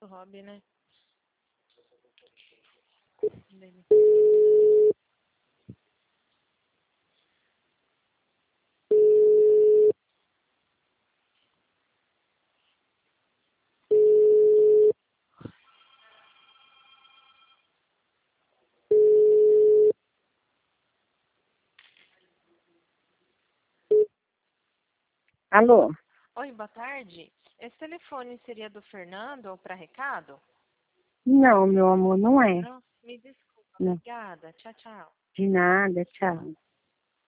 hobby, né? Dele. Alô? Oi, boa tarde. Esse telefone seria do Fernando ou para recado? Não, meu amor, não é. Não, me desculpa. Não. Obrigada. Tchau, tchau. De nada, tchau.